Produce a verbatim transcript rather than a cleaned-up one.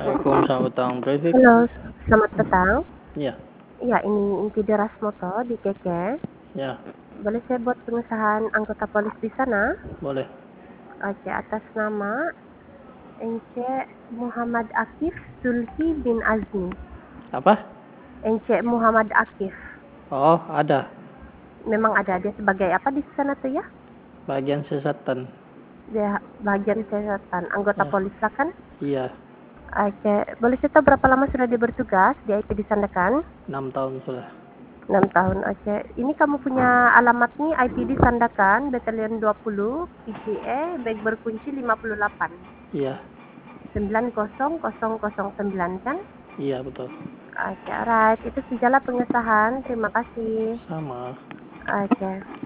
Waalaikumsalam, Traffic. Halo, selamat petang. Iya. Iya, ini Inti Deras Moto di Keke. Ya, Boleh saya buat pengesahan anggota polis di sana? boleh. Oke, atas nama N C Muhammad Akif Sulhi bin Azmi. Apa? N C Muhammad Akif. Oh, ada. Memang ada dia sebagai apa di sana tuh ya? Bagian sesatan. Dia bagian kesehatan anggota Ya. polis lah kan? Iya, Oke, boleh saya tahu berapa lama sudah dia bertugas di I P di Sandakan? enam tahun sudah. enam tahun, oke. Ini kamu punya alamat nih I P D Sandakan, Batalion dua puluh, P C E, bag berkunci lima puluh delapan. Iya, sembilan nol nol nol sembilan kan? iya betul. Oke, alright. Itu sajalah pengesahan. Terima kasih. Sama. Oke.